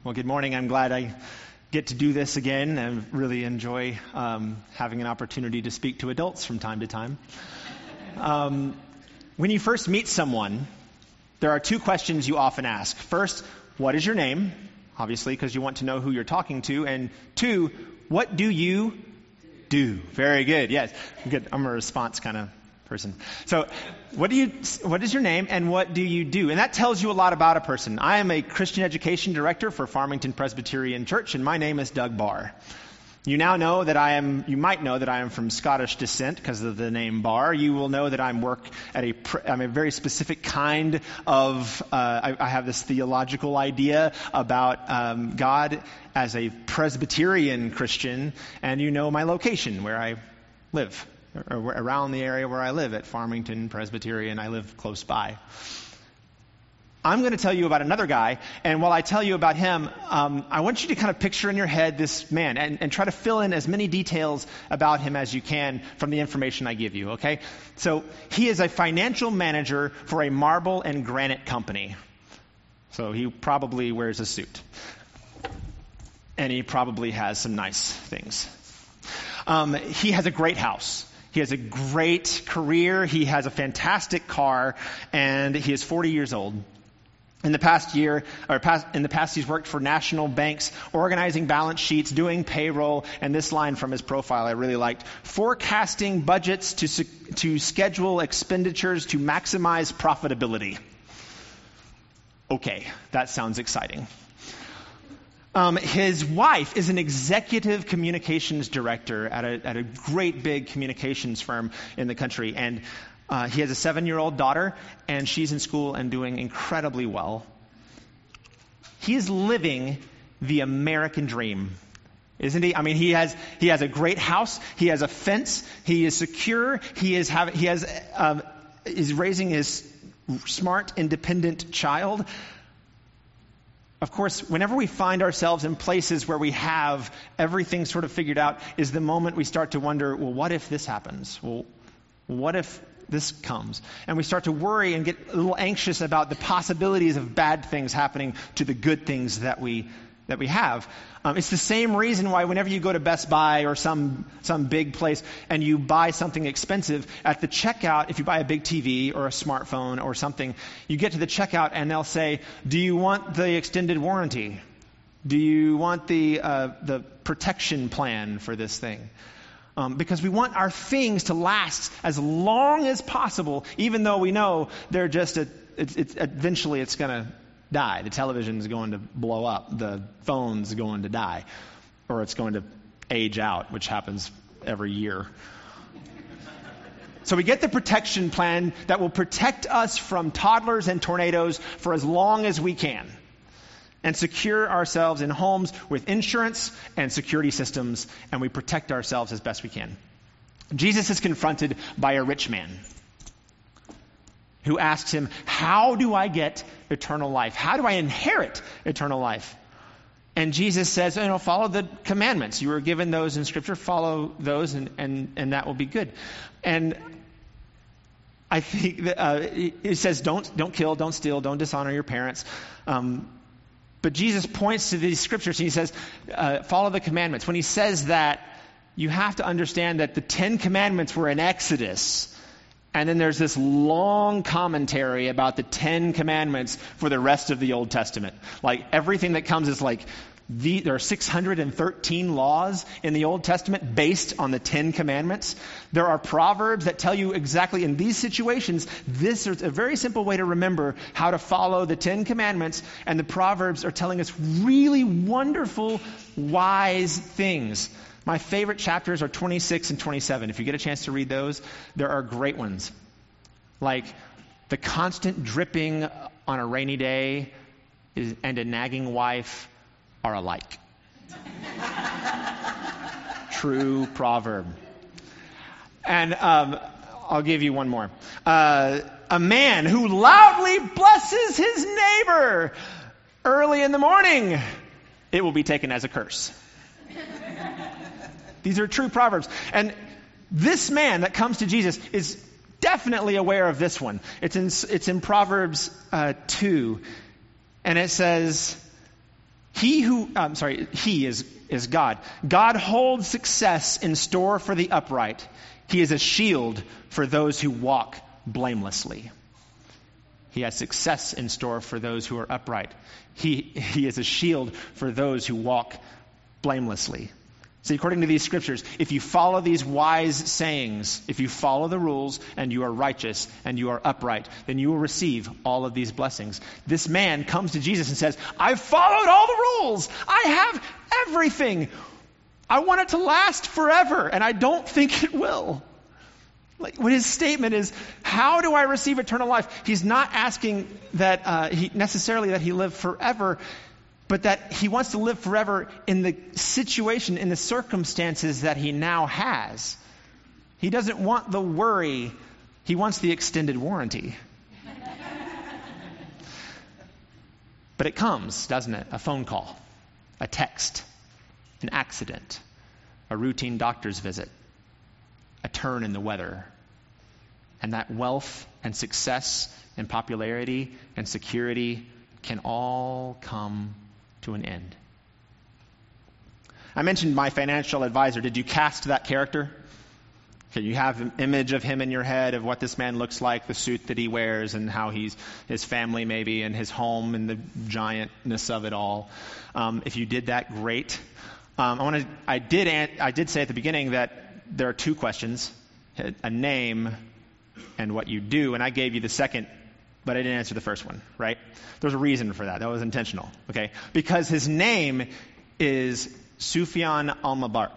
Well, good morning. I'm glad I get to do this again. I really enjoy having an opportunity to speak to adults from time to time. When you first meet someone, there are two questions you often ask. First, what is your name? Obviously, because you want to know who you're talking to. And two, what do you do? Very good. Yes. Good. I'm a response kind of person. So what is your name and what do you do? And that tells you a lot about a person. I am a Christian education director for Farmington Presbyterian Church, and my name is Doug Barr. You might know that I am from Scottish descent because of the name Barr. You will know that I'm a very specific kind of, I have this theological idea about God as a Presbyterian Christian, and you know my location where I live, or around the area where I live at Farmington Presbyterian. I live close by. I'm going to tell you about another guy, and while I tell you about him, I want you to kind of picture in your head this man and try to fill in as many details about him as you can from the information I give you, okay? So he is a financial manager for a marble and granite company. So he probably wears a suit. And he probably has some nice things. He has a great house. He has a great career. He has a fantastic car, and he is 40 years old. In the past, he's worked for national banks, organizing balance sheets, doing payroll, and this line from his profile I really liked: forecasting budgets to schedule expenditures to maximize profitability. Okay, that sounds exciting. His wife is an executive communications director at a great big communications firm in the country, and he has a 7-year-old daughter, and she's in school and doing incredibly well. He is living the American dream, isn't he? I mean, he has a great house. He has a fence. He is secure. Is raising his smart, independent child. Of course, whenever we find ourselves in places where we have everything sort of figured out is the moment we start to wonder, well, what if this happens? Well, what if this comes? And we start to worry and get a little anxious about the possibilities of bad things happening to the good things that we have. It's the same reason why whenever you go to Best Buy or some big place and you buy something expensive, at the checkout, if you buy a big TV or a smartphone or something, you get to the checkout and they'll say, do you want the extended warranty? Do you want the protection plan for this thing? Because we want our things to last as long as possible, even though we know they're just eventually it's going to die. The television's going to blow up. The phone's going to die. Or it's going to age out, which happens every year. So we get the protection plan that will protect us from toddlers and tornadoes for as long as we can, and secure ourselves in homes with insurance and security systems, and we protect ourselves as best we can. Jesus is confronted by a rich man who asks him, how do I get eternal life? How do I inherit eternal life? And Jesus says, follow the commandments. You were given those in Scripture. Follow those, and that will be good. And I think that it says, don't kill, don't steal, don't dishonor your parents. But Jesus points to these Scriptures and he says, follow the commandments. When he says that, you have to understand that the 10 commandments were in Exodus. And then there's this long commentary about the 10 commandments for the rest of the Old Testament. Like everything that comes is like, there are 613 laws in the Old Testament based on the 10 commandments. There are proverbs that tell you exactly in these situations, this is a very simple way to remember how to follow the 10 commandments. And the proverbs are telling us really wonderful, wise things. My favorite chapters are 26 and 27. If you get a chance to read those, there are great ones. Like the constant dripping on a rainy day and a nagging wife are alike. True proverb. And I'll give you one more. A man who loudly blesses his neighbor early in the morning, it will be taken as a curse. These are true proverbs. And this man that comes to Jesus is definitely aware of this one. It's in Proverbs 2. And it says, He is God. God holds success in store for the upright. He is a shield for those who walk blamelessly. He has success in store for those who are upright. He is a shield for those who walk blamelessly. See, according to these scriptures, if you follow these wise sayings, if you follow the rules and you are righteous and you are upright, then you will receive all of these blessings. This man comes to Jesus and says, I've followed all the rules. I have everything. I want it to last forever, and I don't think it will. Like, what his statement is, how do I receive eternal life? He's not asking that necessarily that he live forever, but that he wants to live forever in the situation, in the circumstances that he now has. He doesn't want the worry. He wants the extended warranty. But it comes, doesn't it? A phone call, a text, an accident, a routine doctor's visit, a turn in the weather. And that wealth and success and popularity and security can all come to an end. I mentioned my financial advisor. Did you cast that character? Okay, you have an image of him in your head of what this man looks like, the suit that he wears, and how his family maybe, and his home, and the giantness of it all. If you did that, great. I did say at the beginning that there are two questions: a name and what you do. And I gave you the second, but I didn't answer the first one, right? There's a reason for that. That was intentional, okay? Because his name is Sufyan al-Mubarak.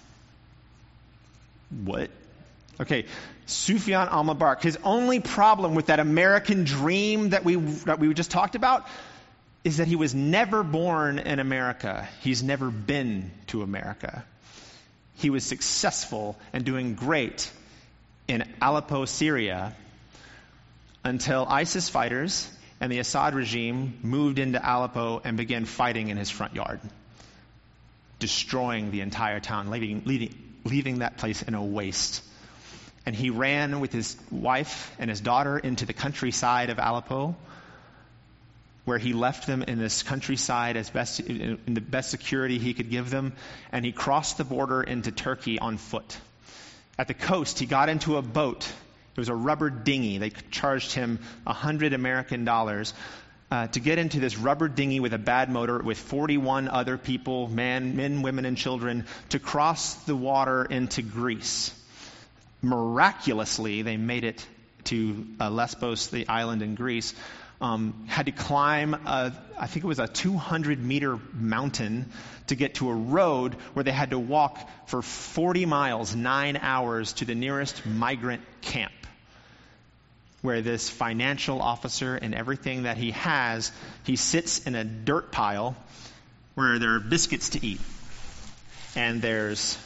What? Okay, Sufyan al-Mubarak. His only problem with that American dream that we just talked about is that he was never born in America. He's never been to America. He was successful and doing great in Aleppo, Syria, until ISIS fighters and the Assad regime moved into Aleppo and began fighting in his front yard, destroying the entire town, leaving that place in a waste. And he ran with his wife and his daughter into the countryside of Aleppo, where he left them in this countryside in the best security he could give them, and he crossed the border into Turkey on foot. At the coast, he got into a boat. It was a rubber dinghy. They charged him $100 American to get into this rubber dinghy with a bad motor with 41 other people, men, women, and children, to cross the water into Greece. Miraculously, they made it to Lesbos, the island in Greece. Had to climb, I think it was a 200-meter mountain to get to a road where they had to walk for 40 miles, 9 hours, to the nearest migrant camp, where this financial officer and everything that he has, he sits in a dirt pile where there are biscuits to eat. And there's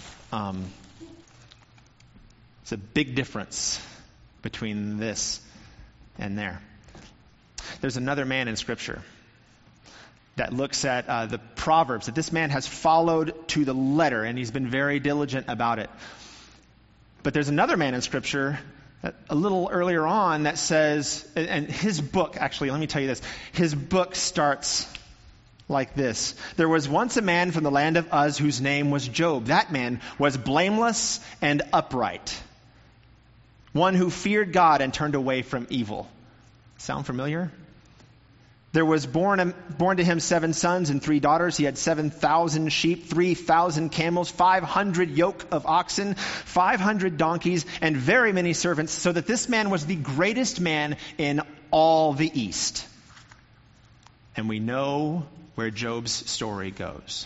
it's a big difference between this and there. There's another man in Scripture that looks at the Proverbs that this man has followed to the letter, and he's been very diligent about it. But there's another man in Scripture a little earlier on that says, and his book, actually, let me tell you this. His book starts like this. There was once a man from the land of Uz whose name was Job. That man was blameless and upright, one who feared God and turned away from evil. Sound familiar? There was born to him 7 sons and 3 daughters. He had 7,000 sheep, 3,000 camels, 500 yoke of oxen, 500 donkeys, and very many servants, so that this man was the greatest man in all the East. And we know where Job's story goes.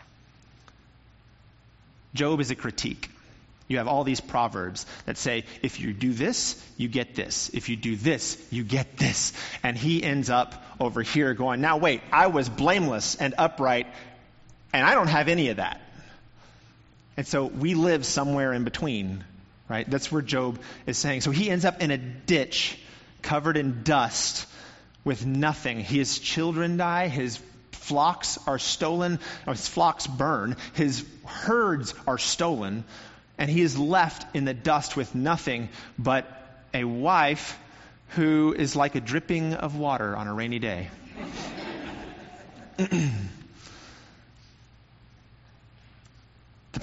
Job is a critique. You have all these proverbs that say, if you do this, you get this. If you do this, you get this. And he ends up over here going, now wait, I was blameless and upright, and I don't have any of that. And so we live somewhere in between, right? That's where Job is saying. So he ends up in a ditch covered in dust with nothing. His children die. His flocks are stolen. His flocks burn. His herds are stolen. And he is left in the dust with nothing but a wife who is like a dripping of water on a rainy day.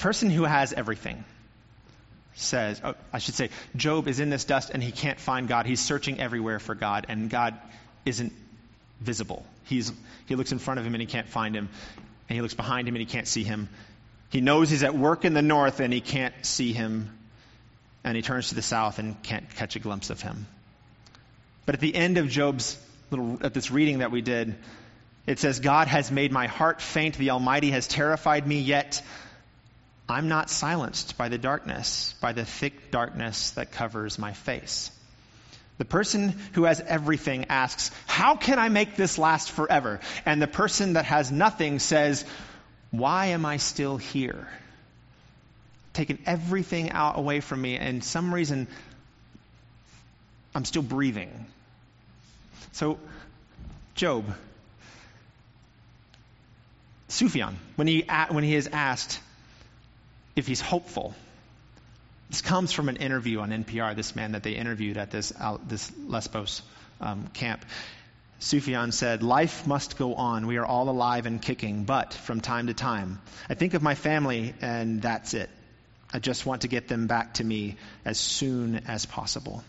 person who has everything says, Job is in this dust and he can't find God. He's searching everywhere for God, and God isn't visible. He looks in front of him and he can't find him, and he looks behind him and he can't see him. He knows he's at work in the north and he can't see him, and he turns to the south and can't catch a glimpse of him. But at the end of Job's at this reading that we did, it says, God has made my heart faint. The Almighty has terrified me, yet I'm not silenced by the darkness, by the thick darkness that covers my face. The person who has everything asks, how can I make this last forever? And the person that has nothing says, why am I still here? Taken everything away from me, and some reason I'm still breathing. So, Job, Sufyan, when he is asked if he's hopeful, this comes from an interview on NPR, this man that they interviewed at this Lesbos camp. Sufyan said, life must go on. We are all alive and kicking, but from time to time, I think of my family and that's it. I just want to get them back to me as soon as possible.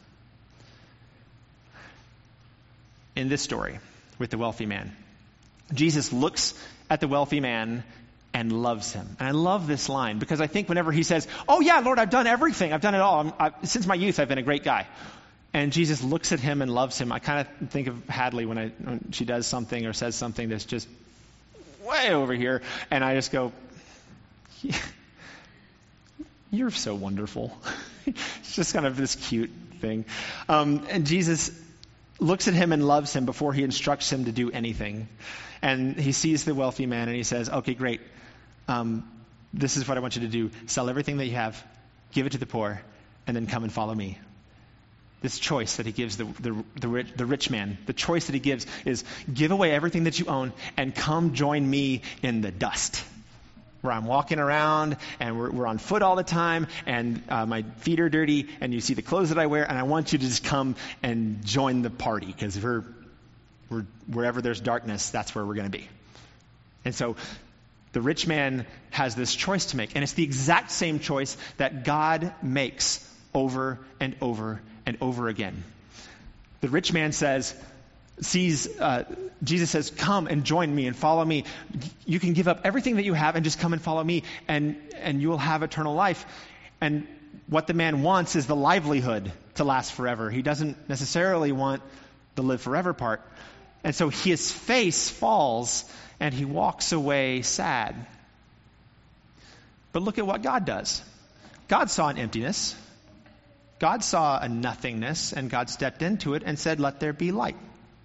In this story with the wealthy man, Jesus looks at the wealthy man and loves him. And I love this line because I think whenever he says, oh yeah, Lord, I've done everything. I've done it all. Since my youth, I've been a great guy. And Jesus looks at him and loves him. I kind of think of Hadley when she does something or says something that's just way over here. And I just go, yeah, you're so wonderful. It's just kind of this cute thing. And Jesus looks at him and loves him before he instructs him to do anything. And he sees the wealthy man and he says, okay, great. This is what I want you to do. Sell everything that you have, give it to the poor, and then come and follow me. This choice that he gives the rich man, the choice that he gives is give away everything that you own and come join me in the dust, where I'm walking around and we're on foot all the time, and my feet are dirty, and you see the clothes that I wear, and I want you to just come and join the party, because we're wherever there's darkness, that's where we're going to be. And so the rich man has this choice to make, and it's the exact same choice that God makes over and over and over again. The rich man Jesus says, come and join me and follow me. You can give up everything that you have and just come and follow me, and you will have eternal life. And what the man wants is the livelihood to last forever. He doesn't necessarily want the live forever part. And so his face falls and he walks away sad. But look at what God does. God saw an emptiness. God saw a nothingness, and God stepped into it and said, let there be light.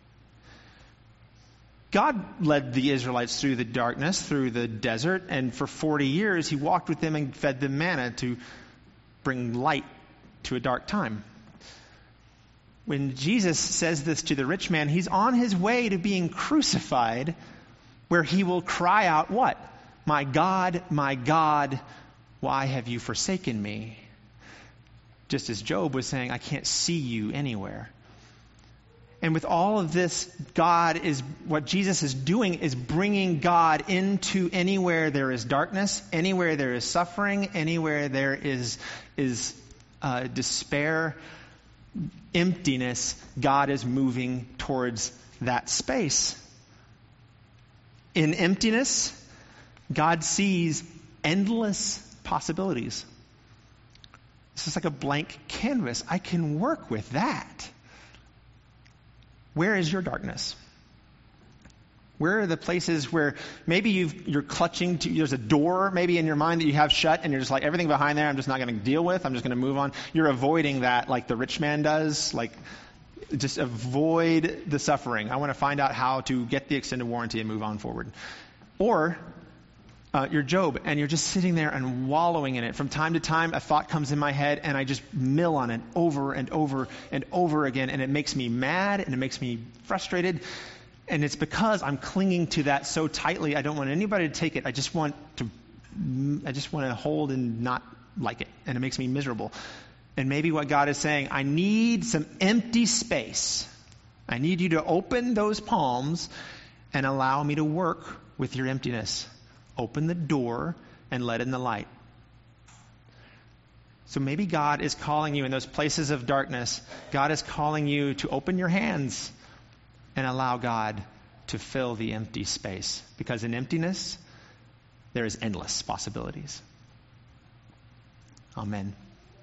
God led the Israelites through the darkness, through the desert, and for 40 years he walked with them and fed them manna to bring light to a dark time. When Jesus says this to the rich man, he's on his way to being crucified, where he will cry out, what? My God, why have you forsaken me? Just as Job was saying, I can't see you anywhere. And with all of this, what Jesus is doing is bringing God into anywhere there is darkness, anywhere there is suffering, anywhere there is despair, emptiness. God is moving towards that space. In emptiness, God sees endless possibilities. It's just like a blank canvas. I can work with that. Where is your darkness? Where are the places where maybe you're clutching to, there's a door maybe in your mind that you have shut, and you're just like, everything behind there I'm just not going to deal with. I'm just going to move on. You're avoiding that like the rich man does. Like, just avoid the suffering. I want to find out how to get the extended warranty and move on forward. Or you're Job, and you're just sitting there and wallowing in it. From time to time, a thought comes in my head, and I just mill on it over and over and over again, and it makes me mad, and it makes me frustrated. And it's because I'm clinging to that so tightly. I don't want anybody to take it. I just want to hold and not like it, and it makes me miserable. And maybe what God is saying, I need some empty space. I need you to open those palms and allow me to work with your emptiness. Open the door and let in the light. So maybe God is calling you in those places of darkness. God is calling you to open your hands and allow God to fill the empty space. Because in emptiness, there is endless possibilities. Amen.